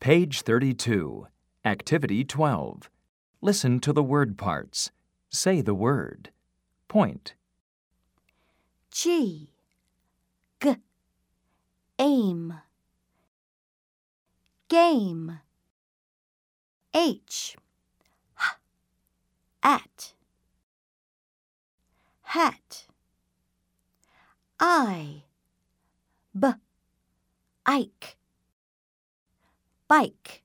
Page 32, Activity 12. Listen to the word parts. Say the word. Point. G, aim, game. H, at, hat. I, ike, bike.